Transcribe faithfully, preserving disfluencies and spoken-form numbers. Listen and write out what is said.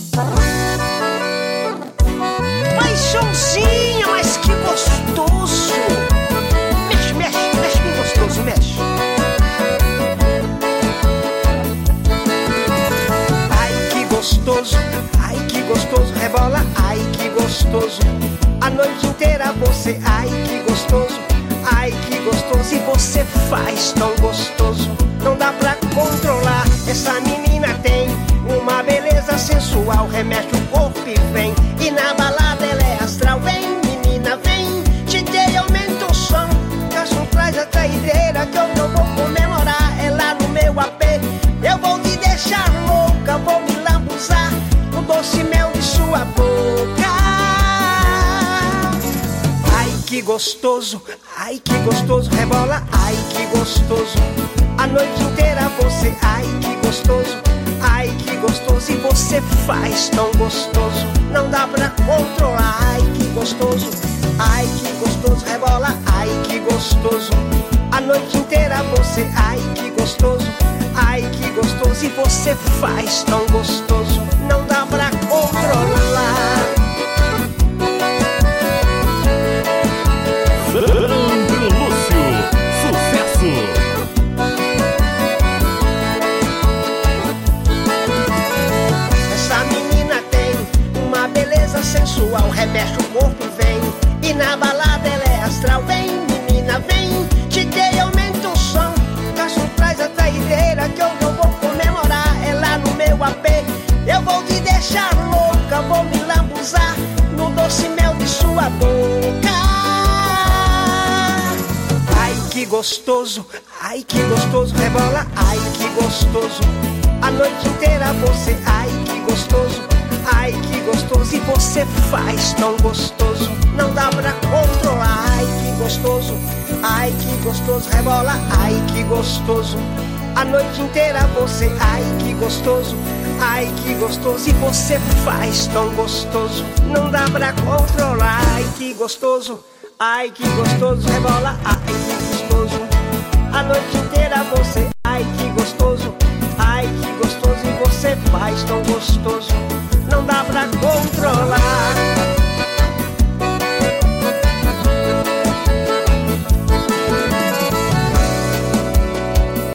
Paixãozinha, mas que gostoso. Mexe, mexe, mexe bem gostoso, mexe. Ai, que gostoso, ai, que gostoso. Rebola, ai, que gostoso. A noite inteira você, ai, que gostoso. Ai, que gostoso. E você faz tão gostoso. Não dá pra controlar. Essa menina tem uma beleza sensual. Remexe o corpo e vem. E na balada ela é astral. Vem, menina, vem. Te dei, aumenta o som. Garçom, traz a traideira que eu não vou comemorar. É lá no meu A P. Eu vou te deixar louca. Vou me lambuzar no doce mel de sua boca. Ai, que gostoso. Ai, que gostoso. Rebola, ai, que gostoso. A noite inteira você, ai, que gostoso. Ai, que gostoso. E você faz tão gostoso. Não dá pra controlar. Ai, que gostoso. Ai, que gostoso. Rebola, ai, que gostoso. A noite inteira você, ai, que gostoso. Ai, que gostoso. E você faz tão gostoso. Não dá pra controlar. Sandro Lúcio, sucesso! Essa menina tem uma beleza sensual. Remexe o corpo e vem. E na balada ela é astral. Vem, menina, vem. Te dei, aumenta o som. Garçom, traz a traideira que eu não vou comemorar. É lá no meu A P. Eu vou te deixar louca. Vou me lambuzar no doce mel de sua boca. Ai, que gostoso. Ai, que gostoso. Rebola, ai, que gostoso. A noite inteira você, ai, que gostoso. Ai, que gostoso. E você faz tão gostoso. Não dá pra controlar. Ai, que gostoso. Ai, que gostoso. Rebola, ai, que gostoso. A noite inteira você, ai, que gostoso. Ai, que gostoso. E você faz tão gostoso. Não dá pra controlar. Ai, que gostoso. Ai, que gostoso. Rebola, ai, que gostoso. A noite inteira você, ai, que gostoso. Ai, que gostoso. E você faz tão gostoso. Não dá pra controlar.